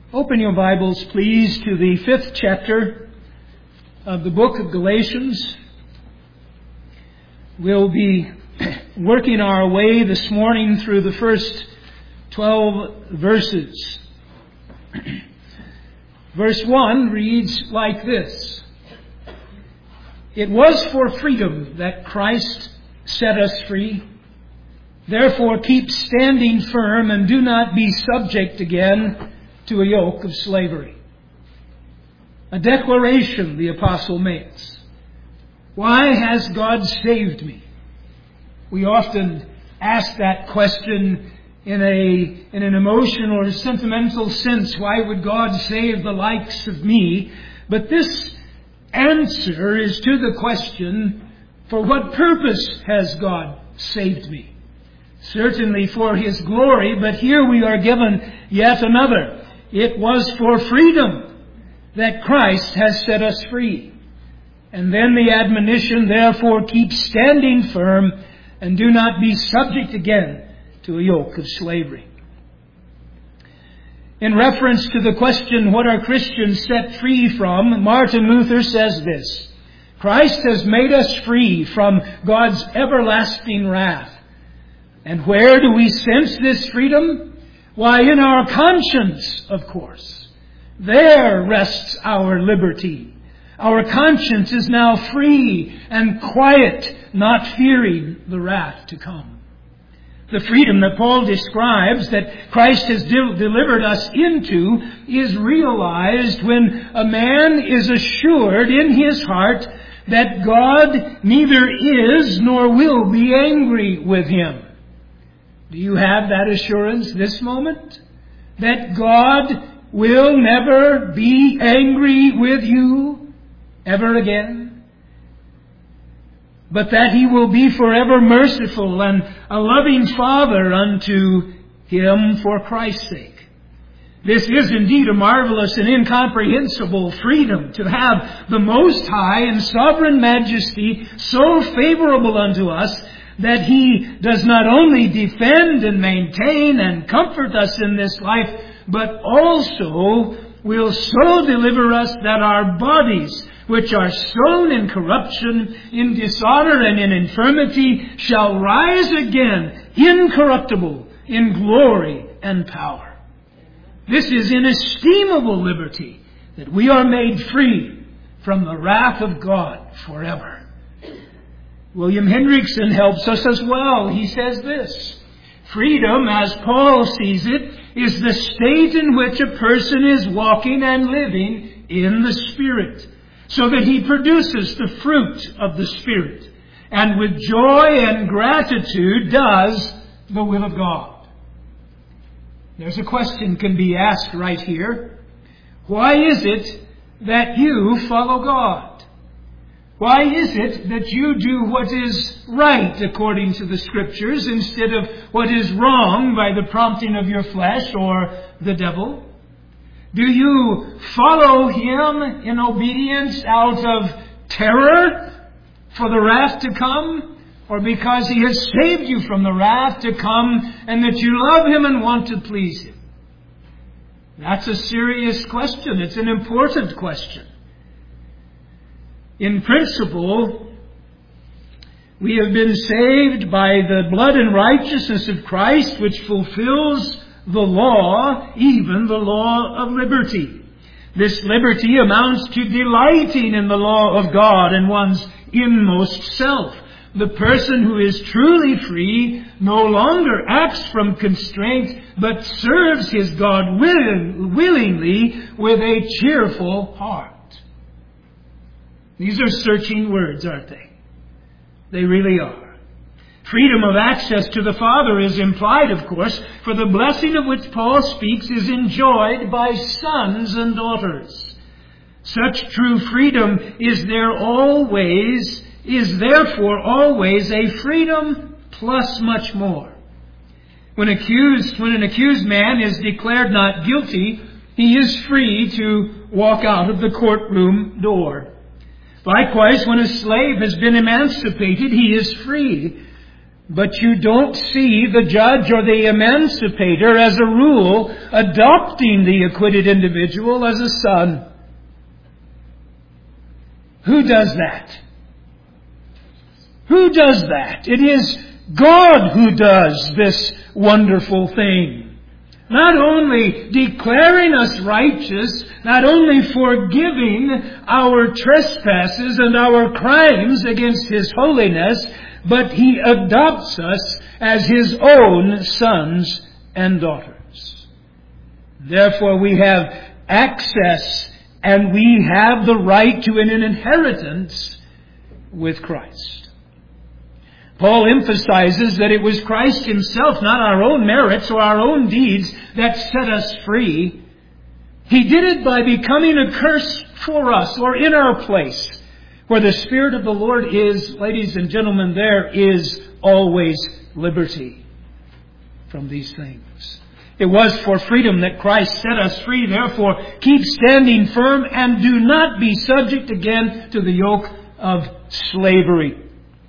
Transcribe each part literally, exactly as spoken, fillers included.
Open your Bibles, please, to the fifth chapter of the book of Galatians. We'll be working our way this morning through the first twelve verses. Verse one reads like this: "It was for freedom that Christ set us free. Therefore keep standing firm and do not be subject again to a yoke of slavery." A declaration the apostle makes. Why has God saved me? We often ask that question in a in an emotional or sentimental sense. Why would God save the likes of me? But this answer is to the question, for what purpose has God saved me? Certainly for His glory, but here we are given yet another. It was for freedom that Christ has set us free. And then the admonition, therefore keep standing firm and do not be subject again to a yoke of slavery. In reference to the question, what are Christians set free from? Martin Luther says this: Christ has made us free from God's everlasting wrath. And where do we sense this freedom? Why, in our conscience, of course. There rests our liberty. Our conscience is now free and quiet, not fearing the wrath to come. The freedom that Paul describes that Christ has de- delivered us into is realized when a man is assured in his heart that God neither is nor will be angry with him. Do you have that assurance this moment? That God will never be angry with you ever again? But that He will be forever merciful and a loving Father unto him for Christ's sake. This is indeed a marvelous and incomprehensible freedom, to have the Most High and Sovereign Majesty so favorable unto us that He does not only defend and maintain and comfort us in this life, but also will so deliver us that our bodies, which are sown in corruption, in dishonor, and in infirmity, shall rise again, incorruptible, in glory and power. This is inestimable liberty, that we are made free from the wrath of God forever. William Hendrickson helps us as well. He says this: freedom, as Paul sees it, is the state in which a person is walking and living in the Spirit, so that he produces the fruit of the Spirit, and with joy and gratitude does the will of God. There's a question can be asked right here. Why is it that you follow God? Why is it that you do what is right according to the Scriptures instead of what is wrong by the prompting of your flesh or the devil? Do you follow Him in obedience out of terror for the wrath to come, or because He has saved you from the wrath to come and that you love Him and want to please Him? That's a serious question. It's an important question. In principle, we have been saved by the blood and righteousness of Christ, which fulfills the law, even the law of liberty. This liberty amounts to delighting in the law of God and one's inmost self. The person who is truly free no longer acts from constraint, but serves his God will, willingly with a cheerful heart. These are searching words, aren't they? They really are. Freedom of access to the Father is implied, of course, for the blessing of which Paul speaks is enjoyed by sons and daughters. Such true freedom is there always, is therefore always a freedom plus much more. When accused, when an accused man is declared not guilty, he is free to walk out of the courtroom door. Likewise, when a slave has been emancipated, he is free. But you don't see the judge or the emancipator, as a rule, adopting the acquitted individual as a son. Who does that? Who does that? It is God who does this wonderful thing. Not only declaring us righteous, not only forgiving our trespasses and our crimes against His holiness, but He adopts us as His own sons and daughters. Therefore we have access and we have the right to an inheritance with Christ. Paul emphasizes that it was Christ Himself, not our own merits or our own deeds, that set us free. He did it by becoming a curse for us, or in our place. Where the Spirit of the Lord is, ladies and gentlemen, there is always liberty from these things. It was for freedom that Christ set us free. Therefore, keep standing firm and do not be subject again to the yoke of slavery.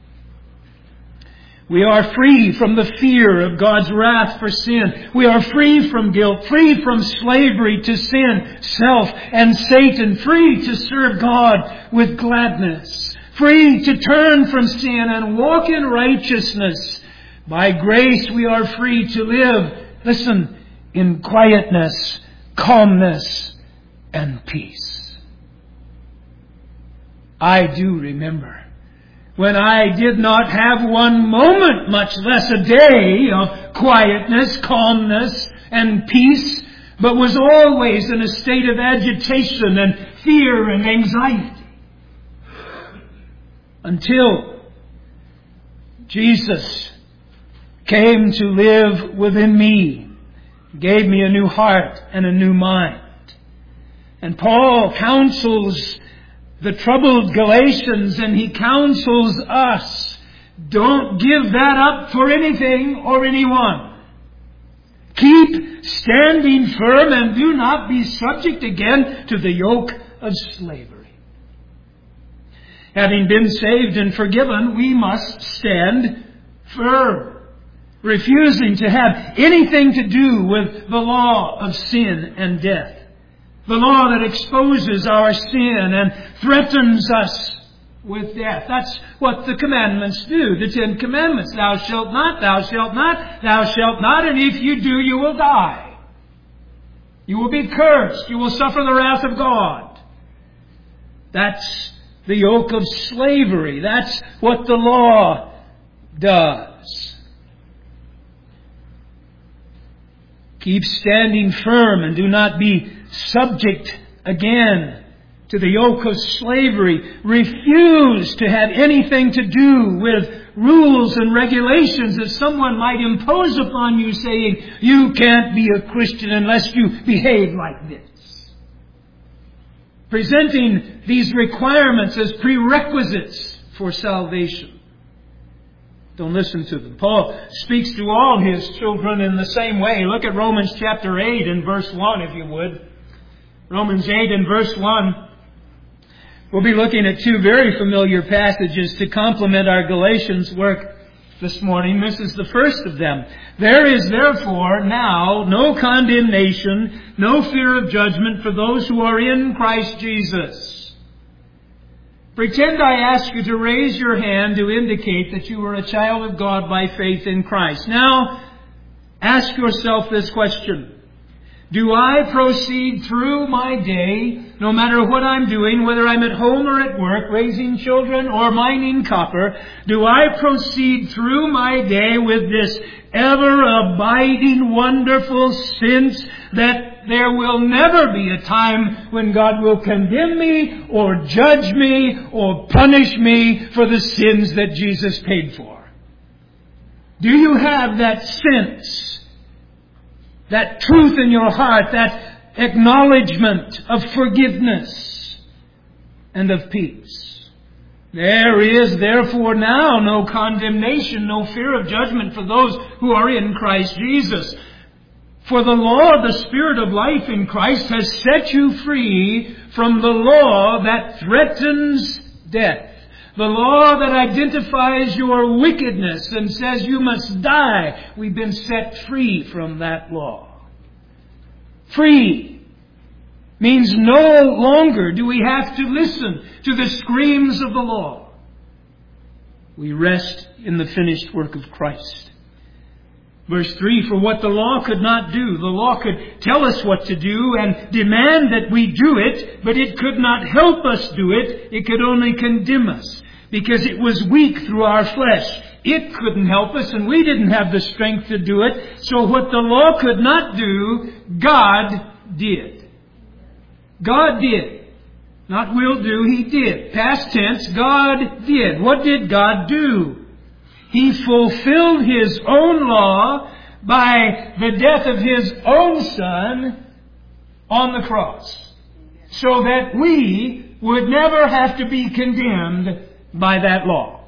We are free from the fear of God's wrath for sin. We are free from guilt, free from slavery to sin, self, and Satan, free to serve God with gladness, free to turn from sin and walk in righteousness. By grace we are free to live, listen, in quietness, calmness, and peace. I do remember when I did not have one moment, much less a day, of quietness, calmness, and peace, but was always in a state of agitation and fear and anxiety. Until Jesus came to live within me, gave me a new heart and a new mind. And Paul counsels the troubled Galatians, and he counsels us, don't give that up for anything or anyone. Keep standing firm and do not be subject again to the yoke of slavery. Having been saved and forgiven, we must stand firm, refusing to have anything to do with the law of sin and death. The law that exposes our sin and threatens us with death. That's what the commandments do. The Ten Commandments. Thou shalt not, thou shalt not, thou shalt not, and if you do, you will die. You will be cursed. You will suffer the wrath of God. That's the yoke of slavery. That's what the law does. Keep standing firm and do not be subject again to the yoke of slavery. Refuse to have anything to do with rules and regulations that someone might impose upon you, saying, you can't be a Christian unless you behave like this. Presenting these requirements as prerequisites for salvation. Don't listen to them. Paul speaks to all his children in the same way. Look at Romans chapter eight and verse one, if you would. Romans eight and verse one. We'll be looking at two very familiar passages to complement our Galatians work this morning. This is the first of them. There is therefore now no condemnation, no fear of judgment for those who are in Christ Jesus. Pretend I ask you to raise your hand to indicate that you are a child of God by faith in Christ. Now, ask yourself this question. Do I proceed through my day, no matter what I'm doing, whether I'm at home or at work, raising children or mining copper, do I proceed through my day with this ever-abiding, wonderful sense that there will never be a time when God will condemn me or judge me or punish me for the sins that Jesus paid for? Do you have that sense? That truth in your heart, that acknowledgement of forgiveness and of peace. There is therefore now no condemnation, no fear of judgment for those who are in Christ Jesus. For the law of the Spirit of life in Christ has set you free from the law that threatens death. The The law that identifies your wickedness and says you must die. We've been set free from that law. Free means no longer do we have to listen to the screams of the law. We rest in the finished work of Christ. Verse three, for what the law could not do, the law could tell us what to do and demand that we do it, but it could not help us do it. It could only condemn us because it was weak through our flesh. It couldn't help us and we didn't have the strength to do it. So what the law could not do, God did. God did. Not will do, He did. Past tense, God did. What did God do? He fulfilled His own law by the death of His own Son on the cross, so that we would never have to be condemned by that law.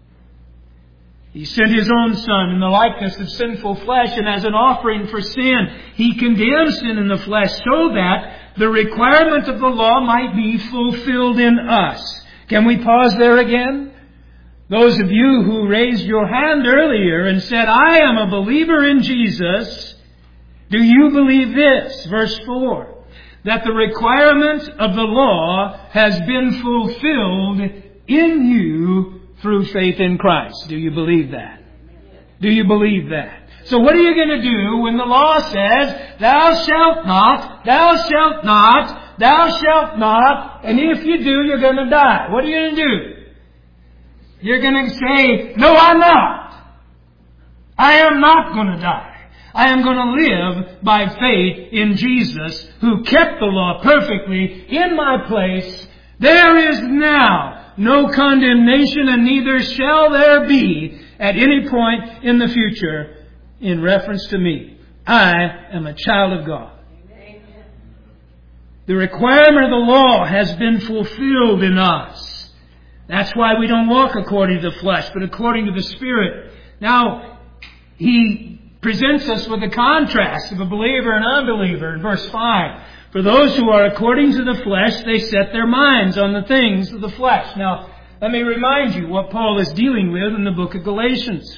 He sent His own Son in the likeness of sinful flesh, and as an offering for sin, He condemned sin in the flesh so that the requirement of the law might be fulfilled in us. Can we pause there again? Those of you who raised your hand earlier and said, I am a believer in Jesus, do you believe this? Verse four, that the requirement of the law has been fulfilled in you through faith in Christ. Do you believe that? Do you believe that? So what are you going to do when the law says, thou shalt not, thou shalt not, thou shalt not, and if you do, you're going to die? What are you going to do? You're going to say, no, I'm not. I am not going to die. I am going to live by faith in Jesus, who kept the law perfectly in my place. There is now no condemnation, and neither shall there be at any point in the future in reference to me. I am a child of God. The requirement of the law has been fulfilled in us. That's why we don't walk according to the flesh, but according to the Spirit. Now, he presents us with a contrast of a believer and unbeliever in verse five. For those who are according to the flesh, they set their minds on the things of the flesh. Now, let me remind you what Paul is dealing with in the book of Galatians.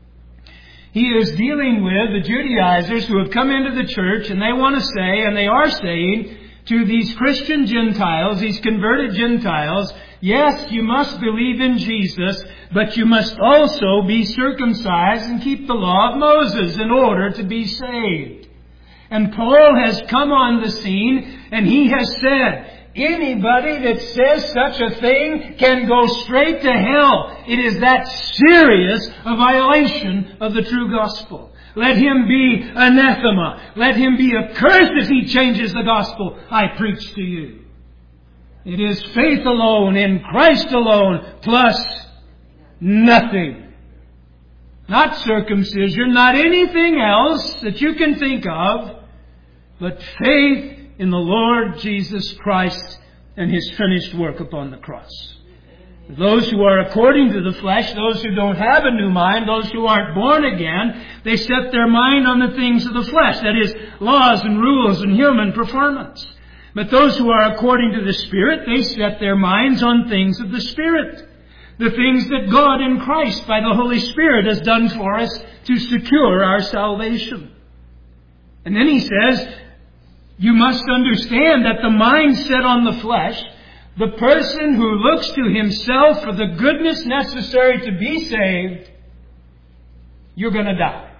He is dealing with the Judaizers who have come into the church, and they want to say, and they are saying, to these Christian Gentiles, these converted Gentiles, yes, you must believe in Jesus, but you must also be circumcised and keep the law of Moses in order to be saved. And Paul has come on the scene, and he has said, anybody that says such a thing can go straight to hell. It is that serious a violation of the true gospel. Let him be anathema. Let him be accursed if he changes the gospel I preach to you. It is faith alone, in Christ alone, plus nothing. Not circumcision, not anything else that you can think of, but faith in the Lord Jesus Christ and His finished work upon the cross. Those who are according to the flesh, those who don't have a new mind, those who aren't born again, they set their mind on the things of the flesh. That is, laws and rules and human performance. But those who are according to the Spirit, they set their minds on things of the Spirit. The things that God in Christ by the Holy Spirit has done for us to secure our salvation. And then he says, you must understand that the mind set on the flesh, the person who looks to himself for the goodness necessary to be saved, you're going to die.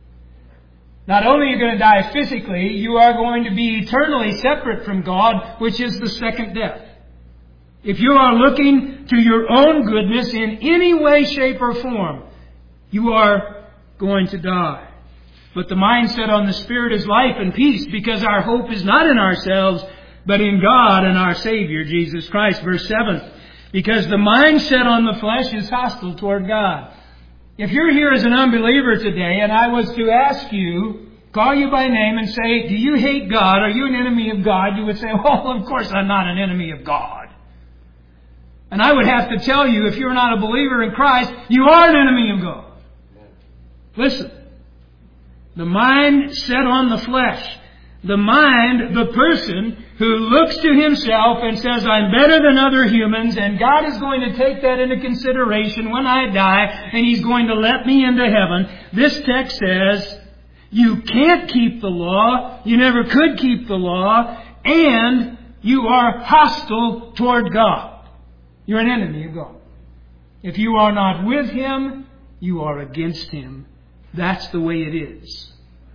Not only are you going to die physically, you are going to be eternally separate from God, which is the second death. If you are looking to your own goodness in any way, shape, or form, you are going to die. But the mindset on the Spirit is life and peace, because our hope is not in ourselves, but in God and our Savior, Jesus Christ. Verse seven, because the mindset on the flesh is hostile toward God. If you're here as an unbeliever today, and I was to ask you, call you by name and say, do you hate God? Are you an enemy of God? You would say, well, of course I'm not an enemy of God. And I would have to tell you, if you're not a believer in Christ, you are an enemy of God. Listen, the mind set on the flesh, The mind, the person who looks to himself and says, I'm better than other humans, and God is going to take that into consideration when I die, and He's going to let me into heaven. This text says, you can't keep the law, you never could keep the law, and you are hostile toward God. You're an enemy of God. If you are not with Him, you are against Him. That's the way it is.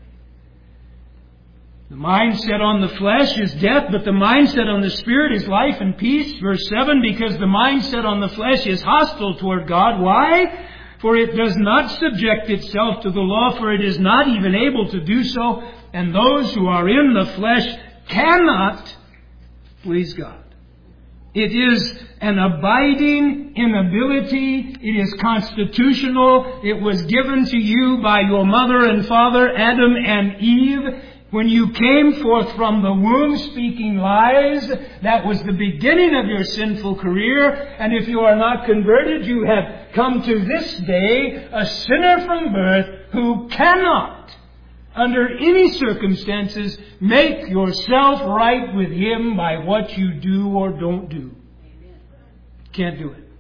The mindset on the flesh is death, but the mindset on the Spirit is life and peace. Verse seven, because the mindset on the flesh is hostile toward God. Why? For it does not subject itself to the law, for it is not even able to do so. And those who are in the flesh cannot please God. It is an abiding inability. It is constitutional. It was given to you by your mother and father, Adam and Eve. When you came forth from the womb speaking lies, that was the beginning of your sinful career. And if you are not converted, you have come to this day a sinner from birth who cannot, under any circumstances, make yourself right with Him by what you do or don't do. Can't do it.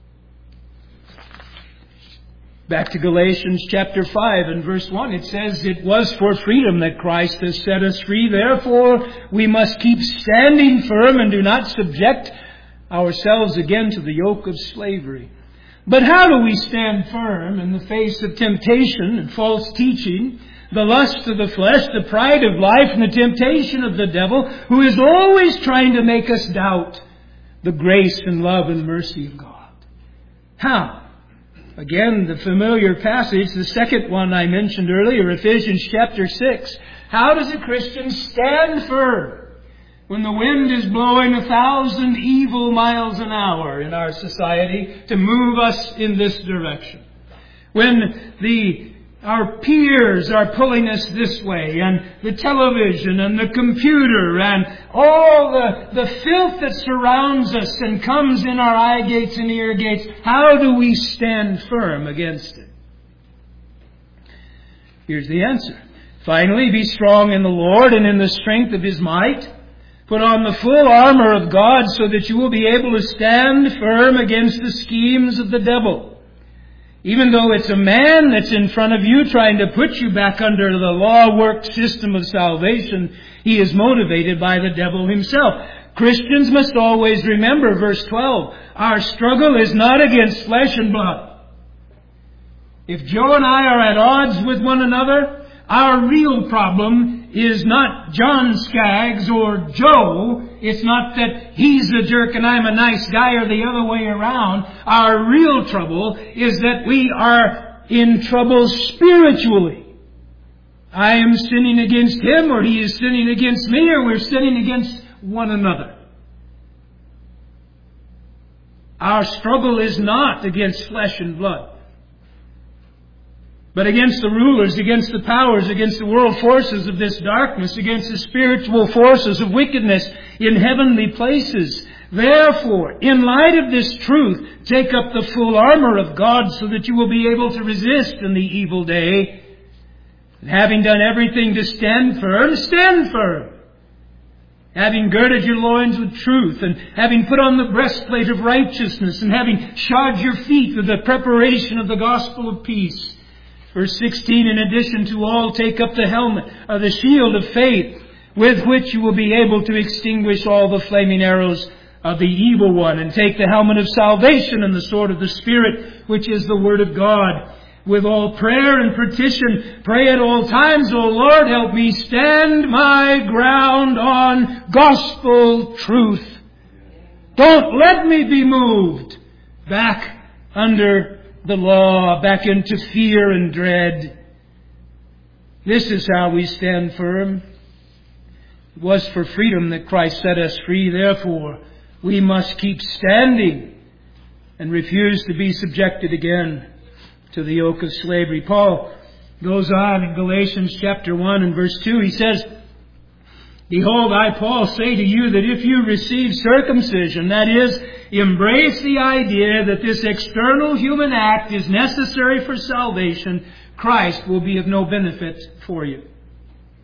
Back to Galatians chapter five and verse one, it says, it was for freedom that Christ has set us free. Therefore, we must keep standing firm and do not subject ourselves again to the yoke of slavery. But how do we stand firm in the face of temptation and false teaching, the lust of the flesh, the pride of life, and the temptation of the devil, who is always trying to make us doubt the grace and love and mercy of God? How? Again, the familiar passage, the second one I mentioned earlier, Ephesians chapter six. How does a Christian stand firm when the wind is blowing a thousand evil miles an hour in our society to move us in this direction? When the our peers are pulling us this way, and the television and the computer and all the, the filth that surrounds us and comes in our eye gates and ear gates, how do we stand firm against it? Here's the answer. Finally, be strong in the Lord and in the strength of His might. Put on the full armor of God so that you will be able to stand firm against the schemes of the devil. Even though it's a man that's in front of you trying to put you back under the law-worked system of salvation, he is motivated by the devil himself. Christians must always remember verse twelve. Our struggle is not against flesh and blood. If Joe and I are at odds with one another, our real problem is not John Skaggs or Joe. It's not that he's a jerk and I'm a nice guy or the other way around. Our real trouble is that we are in trouble spiritually. I am sinning against him, or he is sinning against me, or we're sinning against one another. Our struggle is not against flesh and blood, but against the rulers, against the powers, against the world forces of this darkness, against the spiritual forces of wickedness in heavenly places. Therefore, in light of this truth, take up the full armor of God so that you will be able to resist in the evil day. And having done everything to stand firm, stand firm. Having girded your loins with truth, and having put on the breastplate of righteousness, and having shod your feet with the preparation of the gospel of peace. Verse sixteen, in addition to all, take up the helmet, or the shield of faith, with which you will be able to extinguish all the flaming arrows of the evil one, and take the helmet of salvation and the sword of the Spirit, which is the Word of God. With all prayer and petition, pray at all times, O Lord, help me stand my ground on gospel truth. Don't let me be moved back under the law, back into fear and dread. This is how we stand firm. It was for freedom that Christ set us free. Therefore, we must keep standing and refuse to be subjected again to the yoke of slavery. Paul goes on in Galatians chapter one and verse two. He says, Behold, I, Paul, say to you that if you receive circumcision, that is, embrace the idea that this external human act is necessary for salvation, Christ will be of no benefit for you.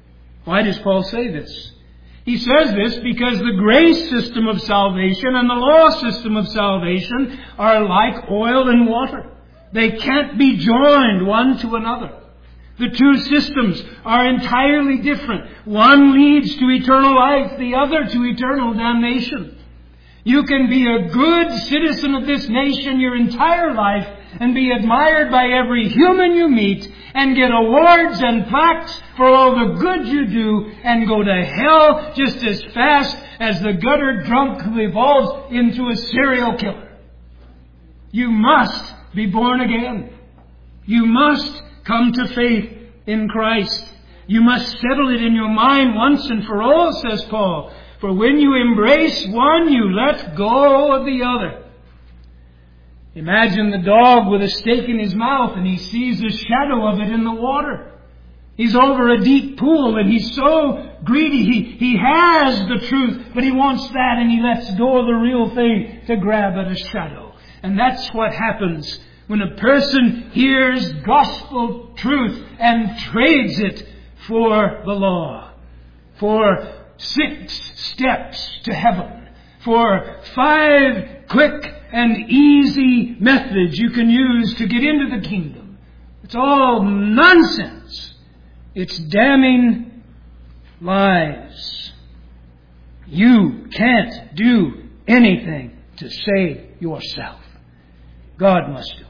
Why does Paul say this? He says this because the grace system of salvation and the law system of salvation are like oil and water. They can't be joined one to another. The two systems are entirely different. One leads to eternal life, the other to eternal damnation. You can be a good citizen of this nation your entire life and be admired by every human you meet and get awards and plaques for all the good you do and go to hell just as fast as the gutter drunk who evolves into a serial killer. You must be born again. You must come to faith in Christ. You must settle it in your mind once and for all, says Paul. For when you embrace one, you let go of the other. Imagine the dog with a steak in his mouth and he sees the shadow of it in the water. He's over a deep pool and he's so greedy. He, he has the truth, but he wants that and he lets go of the real thing to grab at a shadow. And that's what happens when a person hears gospel truth and trades it for the law, for six steps to heaven, for five quick and easy methods you can use to get into the kingdom. It's all nonsense. It's damning lies. You can't do anything to save yourself. God must do it.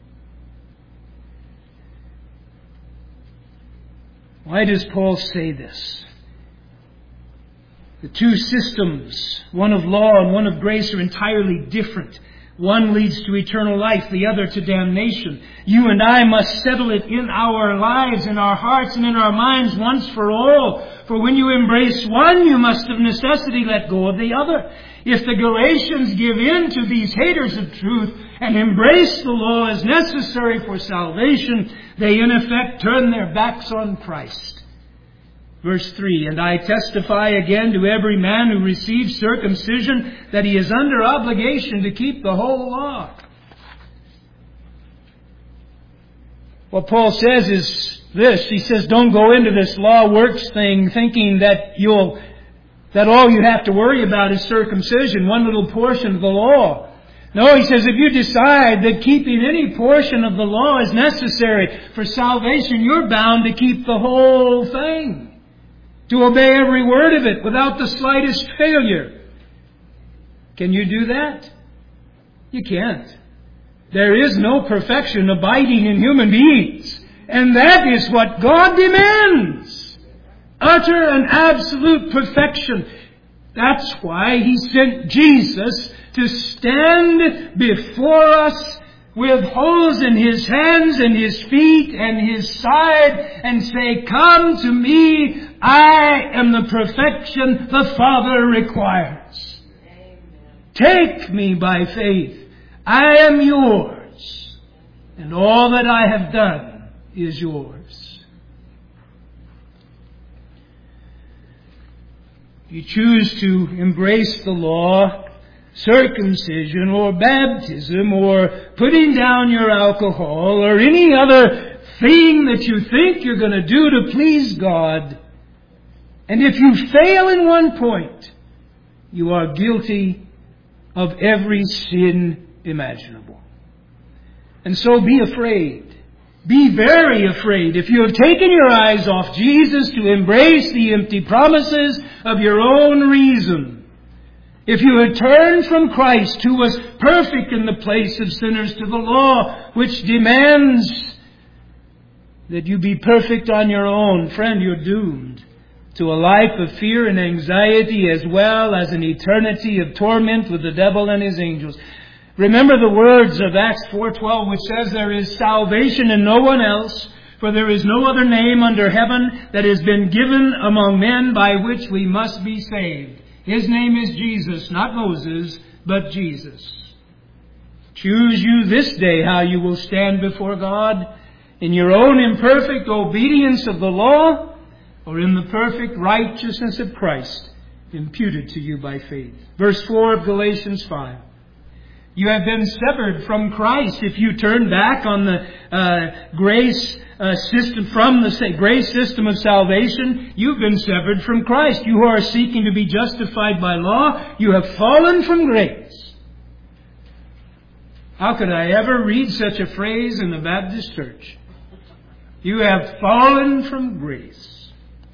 Why does Paul say this? The two systems, one of law and one of grace, are entirely different. One leads to eternal life, the other to damnation. You and I must settle it in our lives, in our hearts, and in our minds once for all. For when you embrace one, you must of necessity let go of the other. If the Galatians give in to these haters of truth and embrace the law as necessary for salvation, they in effect turn their backs on Christ. Verse three, and I testify again to every man who receives circumcision that he is under obligation to keep the whole law. What Paul says is this. He says, don't go into this law works thing thinking that you'll, that all you have to worry about is circumcision, one little portion of the law. No, he says, if you decide that keeping any portion of the law is necessary for salvation, you're bound to keep the whole thing. To obey every word of it without the slightest failure. Can you do that? You can't. There is no perfection abiding in human beings. And that is what God demands. Utter and absolute perfection. That's why He sent Jesus to stand before us with holes in His hands and His feet and His side and say, come to me, I am the perfection the Father requires. Amen. Take me by faith. I am yours. And all that I have done is yours. If you choose to embrace the law, circumcision or baptism or putting down your alcohol or any other thing that you think you're going to do to please God, and if you fail in one point, you are guilty of every sin imaginable. And so be afraid. Be very afraid if you have taken your eyes off Jesus to embrace the empty promises of your own reason. If you had turned from Christ, who was perfect in the place of sinners, to the law which demands that you be perfect on your own, friend, you're doomed to a life of fear and anxiety as well as an eternity of torment with the devil and his angels. Remember the words of Acts four twelve, which says, there is salvation in no one else, for there is no other name under heaven that has been given among men by which we must be saved. His name is Jesus, not Moses, but Jesus. Choose you this day how you will stand before God, in your own imperfect obedience of the law, or in the perfect righteousness of Christ, imputed to you by faith. Verse four of Galatians five. You have been severed from Christ. If you turn back on the uh, grace uh, system, from the say, grace system of salvation, you've been severed from Christ. You who are seeking to be justified by law, you have fallen from grace. How could I ever read such a phrase in the Baptist church? You have fallen from grace.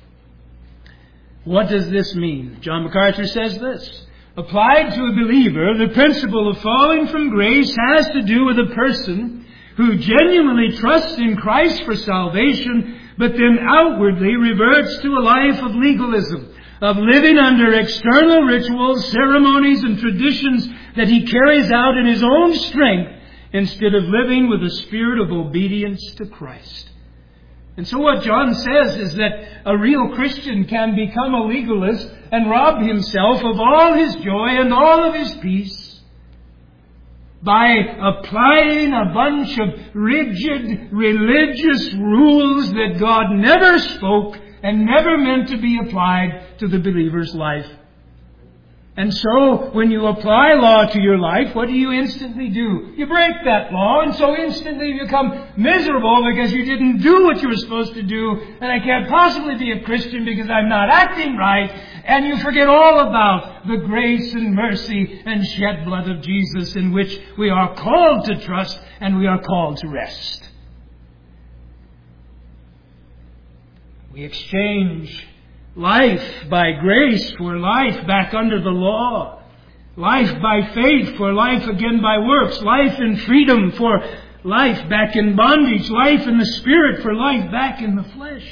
What does this mean? John MacArthur says this. Applied to a believer, the principle of falling from grace has to do with a person who genuinely trusts in Christ for salvation, but then outwardly reverts to a life of legalism, of living under external rituals, ceremonies, and traditions that he carries out in his own strength instead of living with a spirit of obedience to Christ. And so what John says is that a real Christian can become a legalist and rob himself of all his joy and all of his peace by applying a bunch of rigid religious rules that God never spoke and never meant to be applied to the believer's life. And so, when you apply law to your life, what do you instantly do? You break that law, and so instantly you become miserable because you didn't do what you were supposed to do, and I can't possibly be a Christian because I'm not acting right, and you forget all about the grace and mercy and shed blood of Jesus in which we are called to trust and we are called to rest. We exchange life by grace for life back under the law. Life by faith for life again by works. Life in freedom for life back in bondage. Life in the Spirit for life back in the flesh.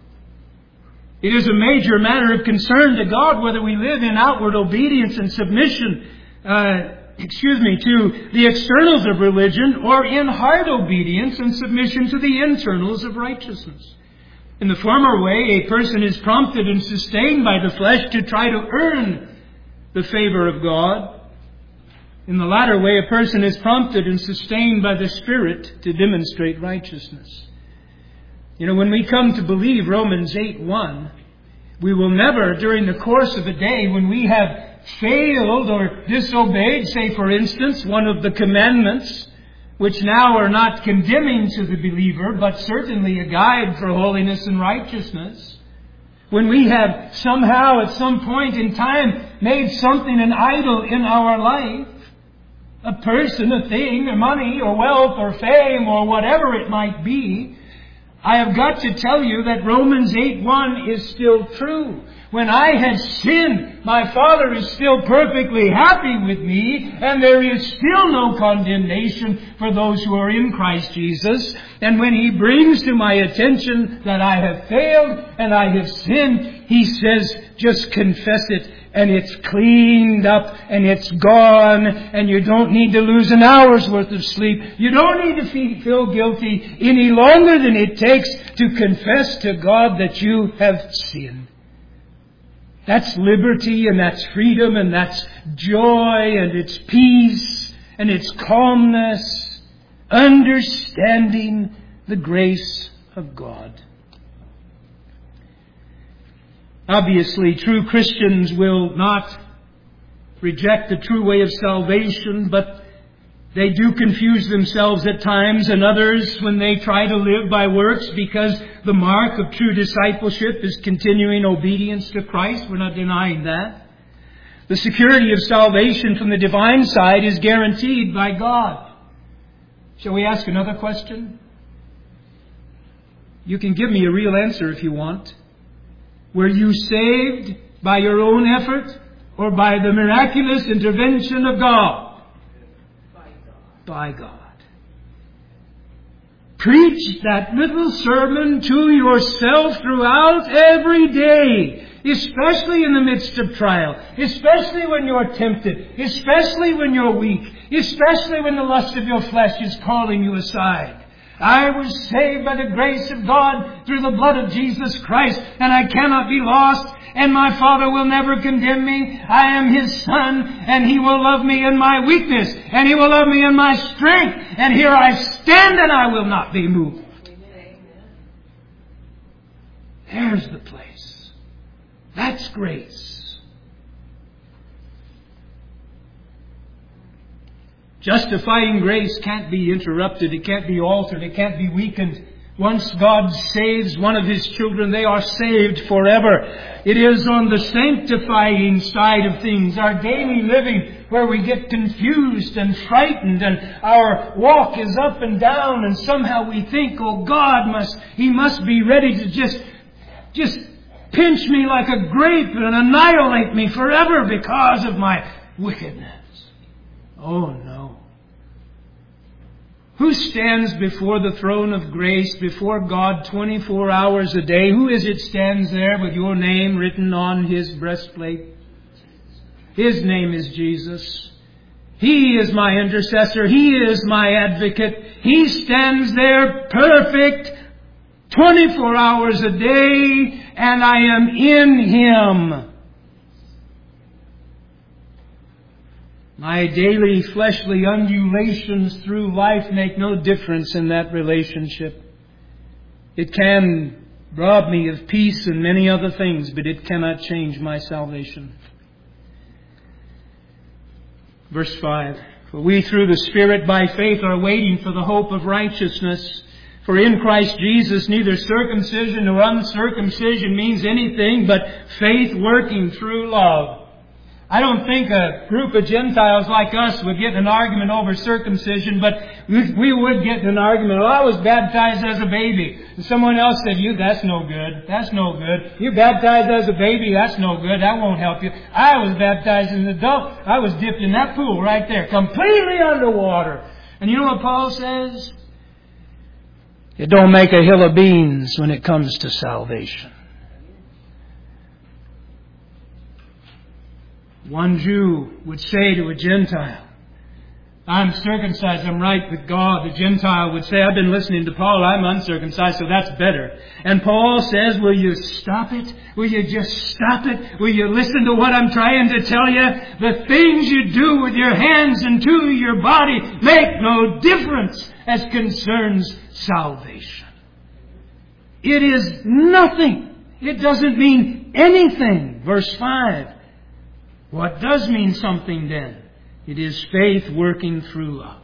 It is a major matter of concern to God whether we live in outward obedience and submission, uh, excuse me, to the externals of religion, or in heart obedience and submission to the internals of righteousness. In the former way, a person is prompted and sustained by the flesh to try to earn the favor of God. In the latter way, a person is prompted and sustained by the Spirit to demonstrate righteousness. You know, when we come to believe Romans eight one, we will never, during the course of a day, when we have failed or disobeyed, say for instance, one of the commandments, which now are not condemning to the believer, but certainly a guide for holiness and righteousness. When we have somehow at some point in time made something an idol in our life, a person, a thing, or money, or wealth, or fame, or whatever it might be, I have got to tell you that Romans eight one is still true. When I had sinned, my Father is still perfectly happy with me, and there is still no condemnation for those who are in Christ Jesus. And when He brings to my attention that I have failed and I have sinned, He says, just confess it, and it's cleaned up, and it's gone, and you don't need to lose an hour's worth of sleep. You don't need to feel guilty any longer than it takes to confess to God that you have sinned. That's liberty, and that's freedom, and that's joy, and it's peace, and it's calmness, understanding the grace of God. Obviously, true Christians will not reject the true way of salvation, but they do confuse themselves at times and others when they try to live by works, because the mark of true discipleship is continuing obedience to Christ. We're not denying that. The security of salvation from the divine side is guaranteed by God. Shall we ask another question? You can give me a real answer if you want. Were you saved by your own effort or by the miraculous intervention of God? By God. Preach that little sermon to yourself throughout every day, especially in the midst of trial, especially when you're tempted, especially when you're weak, especially when the lust of your flesh is calling you aside. I was saved by the grace of God through the blood of Jesus Christ, and I cannot be lost, and my Father will never condemn me. I am His Son, and He will love me in my weakness, and He will love me in my strength, and here I stand and I will not be moved. There's the place. That's grace. Justifying grace can't be interrupted. It can't be altered. It can't be weakened. Once God saves one of His children, they are saved forever. It is on the sanctifying side of things, our daily living, where we get confused and frightened and our walk is up and down and somehow we think, oh, God must, He must be ready to just, just pinch me like a grape and annihilate me forever because of my wickedness. Oh, no. Who stands before the throne of grace, before God twenty-four hours a day? Who is it stands there with your name written on his breastplate? His name is Jesus. He is my intercessor. He is my advocate. He stands there perfect twenty-four hours a day, and I am in Him. My daily fleshly undulations through life make no difference in that relationship. It can rob me of peace and many other things, but it cannot change my salvation. Verse five. For we through the Spirit by faith are waiting for the hope of righteousness. For in Christ Jesus neither circumcision nor uncircumcision means anything but faith working through love. I don't think a group of Gentiles like us would get in an argument over circumcision, but we, we would get in an argument. Well, I was baptized as a baby. And someone else said, you, that's no good. That's no good. You're baptized as a baby. That's no good. That won't help you. I was baptized as an adult. I was dipped in that pool right there, completely underwater. And you know what Paul says? It don't make a hill of beans when it comes to salvation. One Jew would say to a Gentile, I'm circumcised, I'm right with God. The Gentile would say, I've been listening to Paul, I'm uncircumcised, so that's better. And Paul says, will you stop it? Will you just stop it? Will you listen to what I'm trying to tell you? The things you do with your hands and to your body make no difference as concerns salvation. It is nothing. It doesn't mean anything. Verse five. What does mean something then? It is faith working through love.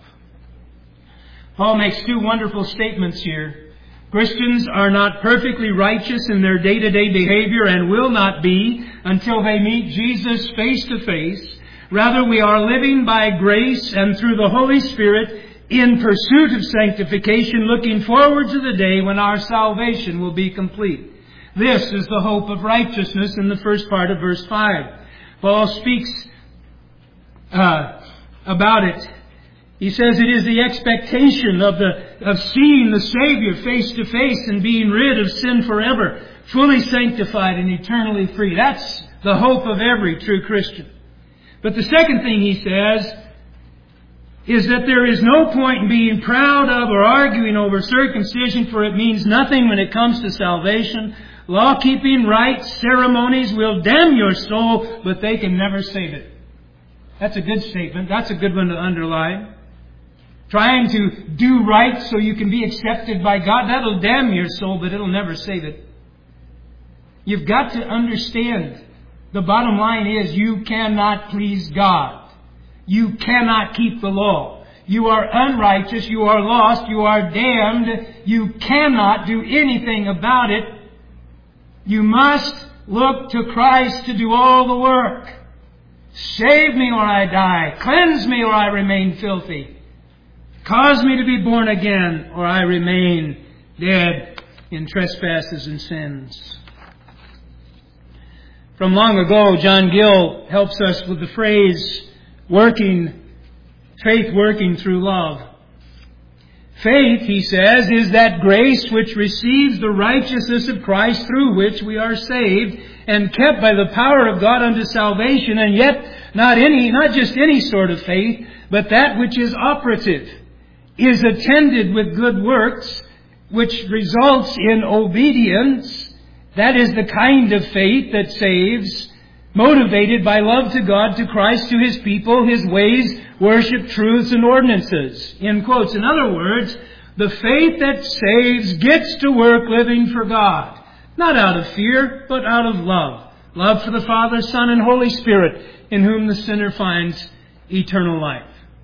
Paul makes two wonderful statements here. Christians are not perfectly righteous in their day-to-day behavior and will not be until they meet Jesus face to face. Rather, we are living by grace and through the Holy Spirit in pursuit of sanctification, looking forward to the day when our salvation will be complete. This is the hope of righteousness in the first part of verse five. Paul speaks uh, about it. He says it is the expectation of the of seeing the Savior face to face and being rid of sin forever, fully sanctified and eternally free. That's the hope of every true Christian. But the second thing he says is that there is no point in being proud of or arguing over circumcision, for it means nothing when it comes to salvation. Law-keeping rites, ceremonies will damn your soul, but they can never save it. That's a good statement. That's a good one to underline. Trying to do right so you can be accepted by God, that'll damn your soul, but it'll never save it. You've got to understand, the bottom line is you cannot please God. You cannot keep the law. You are unrighteous. You are lost. You are damned. You cannot do anything about it. You must look to Christ to do all the work. Save me or I die. Cleanse me or I remain filthy. Cause me to be born again or I remain dead in trespasses and sins. From long ago, John Gill helps us with the phrase, working, faith working through love. Faith, he says, is that grace which receives the righteousness of Christ through which we are saved and kept by the power of God unto salvation, and yet not any, not just any sort of faith, but that which is operative, is attended with good works, which results in obedience. That is the kind of faith that saves, motivated by love to God, to Christ, to His people, His ways, worship, truths, and ordinances. In quotes. In other words, the faith that saves gets to work living for God. Not out of fear, but out of love. Love for the Father, Son, and Holy Spirit, in whom the sinner finds eternal life.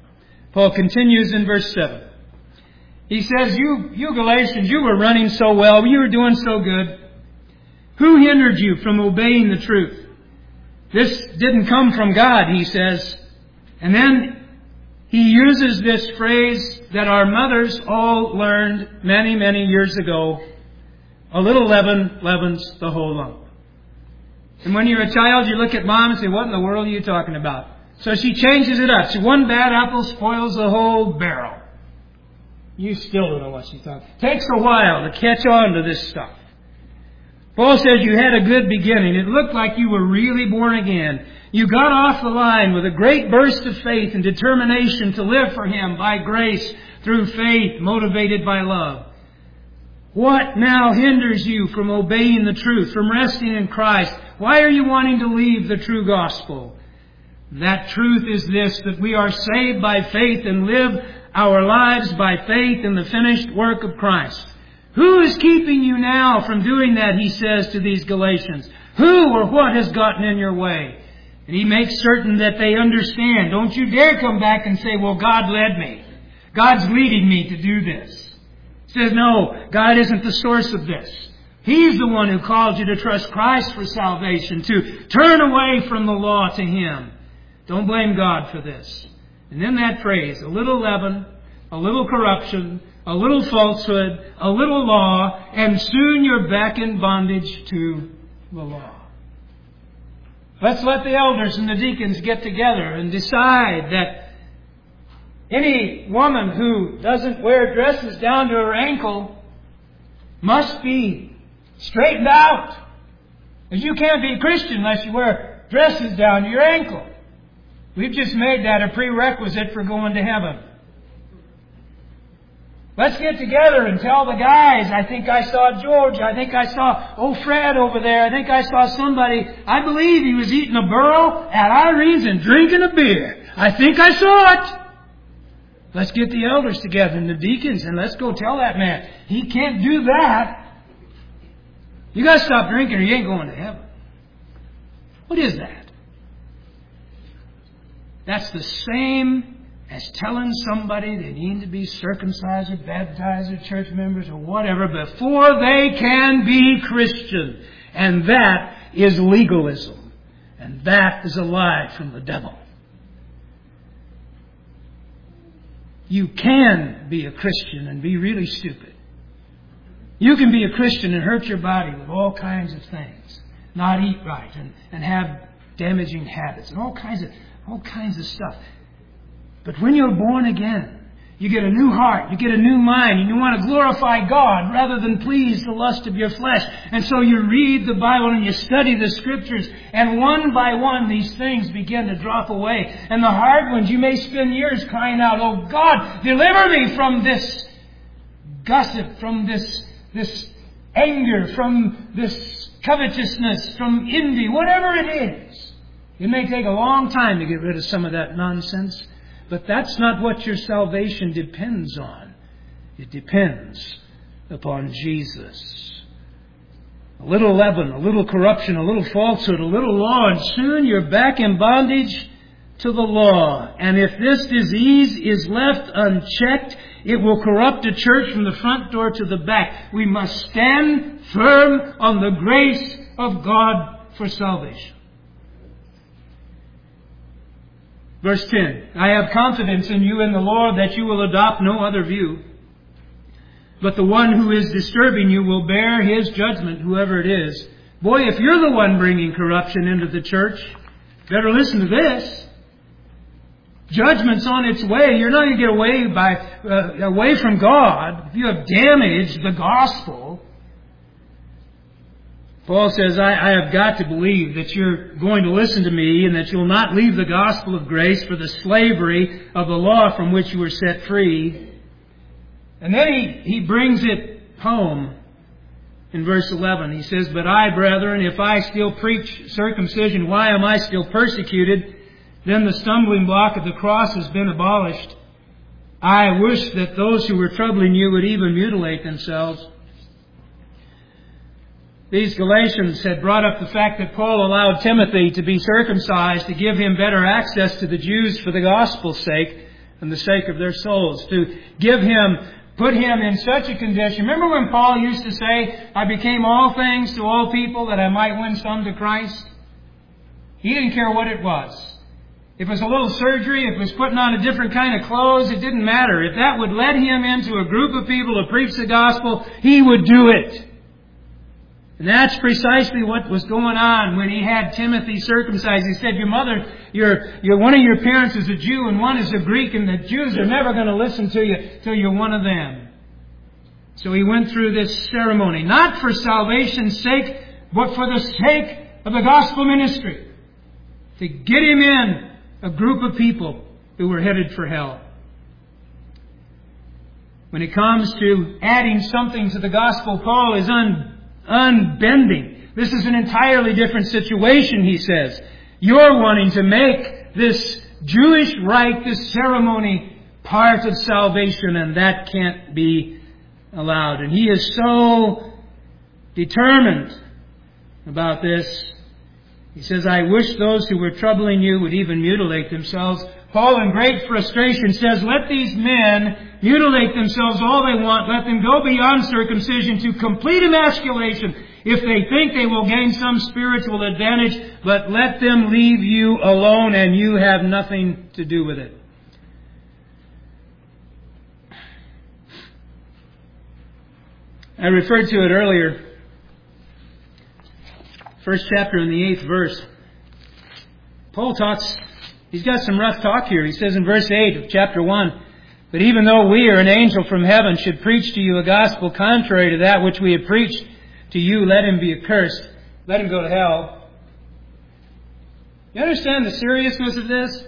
Paul continues in verse seven. He says, you, you Galatians, you were running so well. You were doing so good. Who hindered you from obeying the truth? This didn't come from God, he says. And then he uses this phrase that our mothers all learned many, many years ago. A little leaven leavens the whole lump. And when you're a child, you look at mom and say, what in the world are you talking about? So she changes it up. So one bad apple spoils the whole barrel. You still don't know what she's talking about. Takes a while to catch on to this stuff. Paul says you had a good beginning. It looked like you were really born again. You got off the line with a great burst of faith and determination to live for Him by grace, through faith, motivated by love. What now hinders you from obeying the truth, from resting in Christ? Why are you wanting to leave the true gospel? That truth is this, that we are saved by faith and live our lives by faith in the finished work of Christ. Who is keeping you now from doing that, he says to these Galatians? Who or what has gotten in your way? And he makes certain that they understand. Don't you dare come back and say, well, God led me. God's leading me to do this. He says, no, God isn't the source of this. He's the one who called you to trust Christ for salvation, to turn away from the law to Him. Don't blame God for this. And then that phrase, a little leaven, a little corruption, a little falsehood, a little law, and soon you're back in bondage to the law. Let's let the elders and the deacons get together and decide that any woman who doesn't wear dresses down to her ankle must be straightened out. Because you can't be a Christian unless you wear dresses down to your ankle. We've just made that a prerequisite for going to heaven. Let's get together and tell the guys, I think I saw George, I think I saw old Fred over there, I think I saw somebody, I believe he was eating a burro at Irene's and drinking a beer. I think I saw it. Let's get the elders together and the deacons and let's go tell that man, he can't do that. You got to stop drinking or you ain't going to heaven. What is that? That's the same as telling somebody they need to be circumcised or baptized or church members or whatever before they can be Christian. And that is legalism. And that is a lie from the devil. You can be a Christian and be really stupid. You can be a Christian and hurt your body with all kinds of things. Not eat right and, and have damaging habits and all kinds of all kinds of stuff. But when you're born again, you get a new heart, you get a new mind, and you want to glorify God rather than please the lust of your flesh. And so you read the Bible and you study the Scriptures, and one by one these things begin to drop away. And the hard ones, you may spend years crying out, oh God, deliver me from this gossip, from this, this anger, from this covetousness, from envy, whatever it is. It may take a long time to get rid of some of that nonsense, but that's not what your salvation depends on. It depends upon Jesus. A little leaven, a little corruption, a little falsehood, a little law, and soon you're back in bondage to the law. And if this disease is left unchecked, it will corrupt a church from the front door to the back. We must stand firm on the grace of God for salvation. Verse ten, I have confidence in you in the Lord that you will adopt no other view. But the one who is disturbing you will bear his judgment, whoever it is. Boy, if you're the one bringing corruption into the church, better listen to this. Judgment's on its way. You're not going to get away by uh, away from God if you have damaged the gospel. Paul says, I, I have got to believe that you're going to listen to me and that you'll not leave the gospel of grace for the slavery of the law from which you were set free. And then he, he brings it home in verse eleven. He says, but I, brethren, if I still preach circumcision, why am I still persecuted? Then the stumbling block of the cross has been abolished. I wish that those who were troubling you would even mutilate themselves. These Galatians had brought up the fact that Paul allowed Timothy to be circumcised to give him better access to the Jews for the gospel's sake. and the sake of their souls, to give Him, put Him in such a condition. Remember when Paul used to say, I became all things to all people that I might win some to Christ? He didn't care what it was. If it was a little surgery, if it was putting on a different kind of clothes, it didn't matter. If that would let him into a group of people to preach the gospel, he would do it. And that's precisely what was going on when he had Timothy circumcised. He said, your mother, your, your, one of your parents is a Jew and one is a Greek, and the Jews are never going to listen to you till you're one of them. So he went through this ceremony, not for salvation's sake, but for the sake of the gospel ministry, to get him in a group of people who were headed for hell. When it comes to adding something to the gospel, Paul is un, unbending. This is an entirely different situation, he says. You're wanting to make this Jewish rite, this ceremony, part of salvation, and that can't be allowed. And he is so determined about this. He says, I wish those who were troubling you would even mutilate themselves. Paul, in great frustration, says, let these men mutilate themselves all they want. Let them go beyond circumcision to complete emasculation if they think they will gain some spiritual advantage. But let them leave you alone, and you have nothing to do with it. I referred to it earlier. First chapter in the eighth verse. Paul talks, he's got some rough talk here. He says in verse eight of chapter one, but even though we or an angel from heaven should preach to you a gospel contrary to that which we have preached to you, let him be accursed. Let him go to hell. You understand the seriousness of this?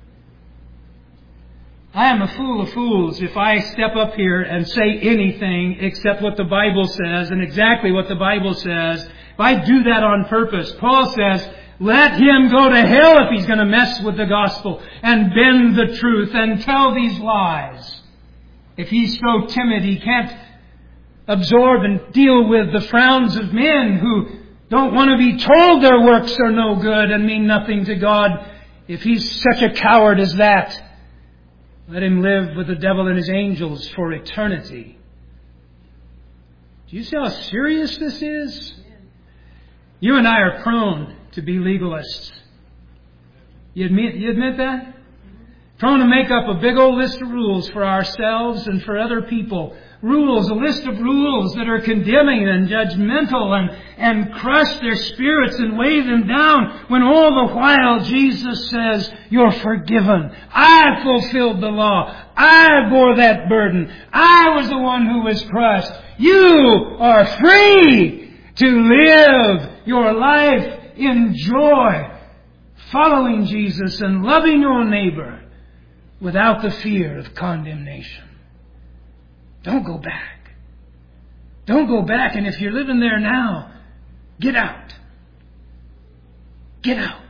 I am a fool of fools if I step up here and say anything except what the Bible says and exactly what the Bible says. If I do that on purpose, Paul says, let him go to hell if he's going to mess with the gospel and bend the truth and tell these lies. If he's so timid he can't absorb and deal with the frowns of men who don't want to be told their works are no good and mean nothing to God. If he's such a coward as that, let him live with the devil and his angels for eternity. Do you see how serious this is? You and I are prone to be legalists. You admit, you admit that? Prone to make up a big old list of rules for ourselves and for other people. Rules, a list of rules that are condemning and judgmental and, and crush their spirits and weigh them down, when all the while Jesus says, you're forgiven. I fulfilled the law. I bore that burden. I was the one who was crushed. You are free to live your life in joy, following Jesus and loving your neighbor without the fear of condemnation. Don't go back. Don't go back. And if you're living there now, get out. Get out.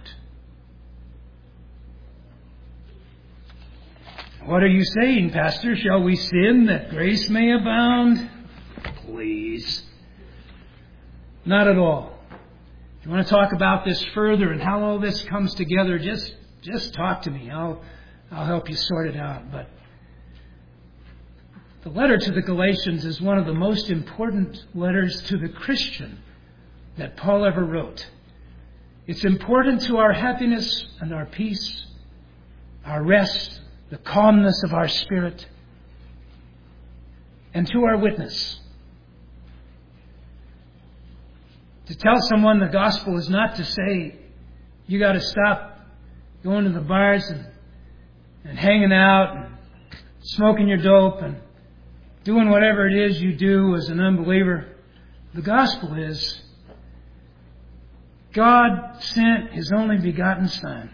What are you saying, Pastor? Shall we sin that grace may abound? Please. Not at all. If you want to talk about this further and how all this comes together, just just talk to me. I'll I'll help you sort it out. But the letter to the Galatians is one of the most important letters to the Christian that Paul ever wrote. It's important to our happiness and our peace, our rest, the calmness of our spirit, and to our witness. To tell someone the gospel is not to say, you got to stop going to the bars and, and hanging out and smoking your dope and doing whatever it is you do as an unbeliever. The gospel is, God sent His only begotten Son,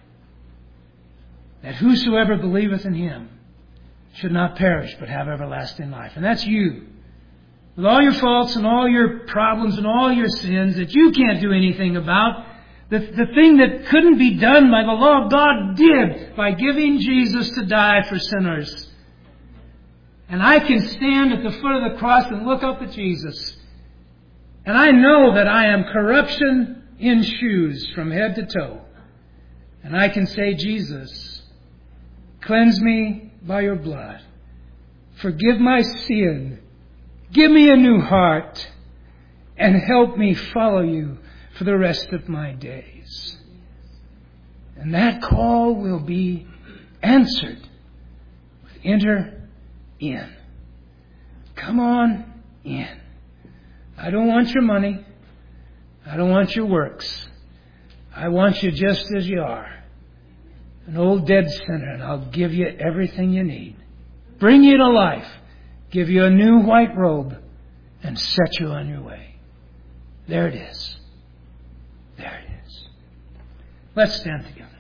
that whosoever believeth in Him should not perish but have everlasting life. And that's you. With all your faults and all your problems and all your sins that you can't do anything about, the, the thing that couldn't be done by the law of God did by giving Jesus to die for sinners. And I can stand at the foot of the cross and look up at Jesus. And I know that I am corruption in shoes from head to toe. And I can say, Jesus, Cleanse me by your blood. Forgive my sin. Give me a new heart. And help me follow you for the rest of my days. And that call will be answered. Enter in. Come on in. I don't want your money. I don't want your works. I want you just as you are. An old dead sinner, and I'll give you everything you need. Bring you to life. Give you a new white robe and set you on your way. There it is. There it is. Let's stand together.